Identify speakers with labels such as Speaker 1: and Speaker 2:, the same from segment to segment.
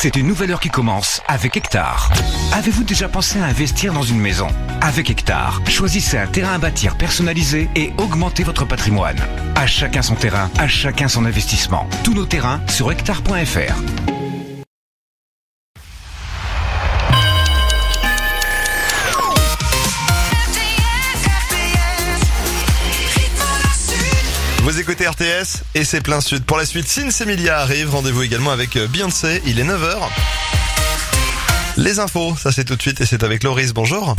Speaker 1: C'est une nouvelle heure qui commence avec Hectare. Avez-vous déjà pensé à investir dans une maison ? Avec Hectare, choisissez un terrain à bâtir personnalisé et augmentez votre patrimoine. À chacun son terrain, à chacun son investissement. Tous nos terrains sur hectare.fr.
Speaker 2: Vous écoutez RTS et c'est plein sud. Pour la suite, Sins Emilia arrive. Rendez-vous également avec Beyoncé. Il est 9h. Les infos, ça c'est tout de suite et c'est avec Loris. Bonjour.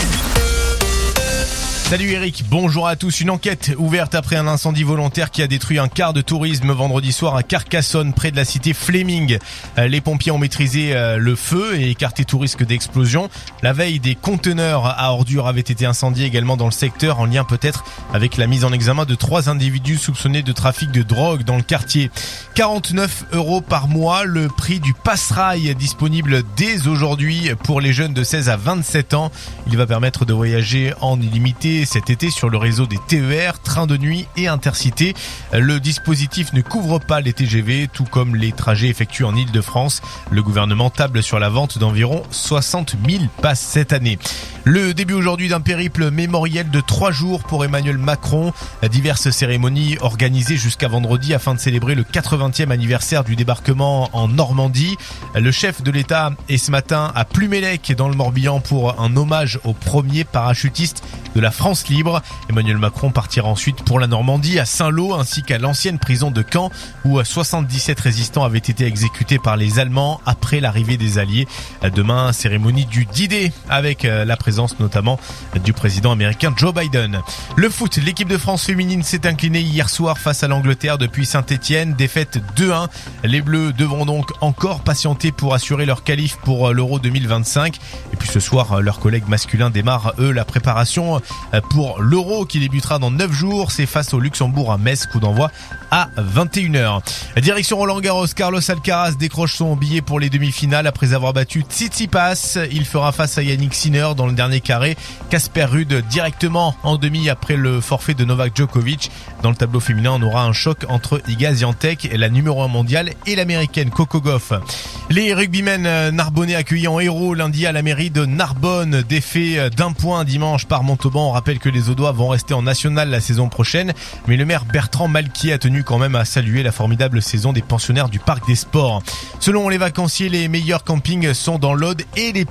Speaker 3: Salut Eric, bonjour à tous. Une enquête ouverte après un incendie volontaire qui a détruit un car de tourisme vendredi soir à Carcassonne, près de la cité Fleming. Les pompiers ont maîtrisé le feu et écarté tout risque d'explosion. La veille, des conteneurs à ordures avaient été incendiés également dans le secteur, en lien peut-être avec la mise en examen de 3 individus soupçonnés de trafic de drogue dans le quartier. 49 € par mois, le prix du Passerail disponible dès aujourd'hui pour les jeunes de 16 à 27 ans. Il va permettre de voyager en illimité cet été sur le réseau des TER, trains de nuit et intercités. Le dispositif ne couvre pas les TGV, tout comme les trajets effectués en Île-de-France. Le gouvernement table sur la vente d'environ 60 000 passes cette année. Le début aujourd'hui d'un périple mémoriel de 3 jours pour Emmanuel Macron. Diverses cérémonies organisées jusqu'à vendredi afin de célébrer le 80e anniversaire du débarquement en Normandie. Le chef de l'État est ce matin à Plumélec dans le Morbihan pour un hommage aux premiers parachutistes de la France libre. Emmanuel Macron partira ensuite pour la Normandie, à Saint-Lô ainsi qu'à l'ancienne prison de Caen où 77 résistants avaient été exécutés par les Allemands après l'arrivée des Alliés. Demain, cérémonie du D-Day avec la présence notamment du président américain Joe Biden. Le foot, l'équipe de France féminine s'est inclinée hier soir face à l'Angleterre depuis Saint-Etienne, défaite 2-1. Les Bleus devront donc encore patienter pour assurer leur qualif pour l'Euro 2025. Et puis ce soir, leurs collègues masculins démarrent eux la préparation pour l'Euro qui débutera dans 9 jours. C'est face au Luxembourg à Metz, coup d'envoi à 21h. Direction Roland-Garros, Carlos Alcaraz décroche son billet pour les demi-finales après avoir battu Tsitsipas. Il fera face à Yannick Sinner dans le dernier carré. Casper Ruud directement en demi après le forfait de Novak Djokovic. Dans le tableau féminin, on aura un choc entre Iga Swiatek, la numéro 1 mondiale, et l'américaine Coco Gauff. Les rugbymen narbonnais accueillis en héros lundi à la mairie de Narbonne. Défait d'1 point dimanche par Montauban. On rappelle que les Audois vont rester en national la saison prochaine. Mais le maire Bertrand Malquier a tenu quand même à saluer la formidable saison des pensionnaires du Parc des Sports. Selon les vacanciers, les meilleurs campings sont dans l'Aude et les